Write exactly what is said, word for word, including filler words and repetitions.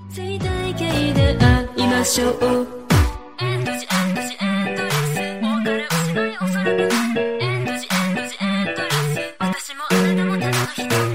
最大形で会いましょう。エンドジエンドジエンドレス、お別れはしないおそらく。エンドジエンドジエンドレス、私もあなたもただの人。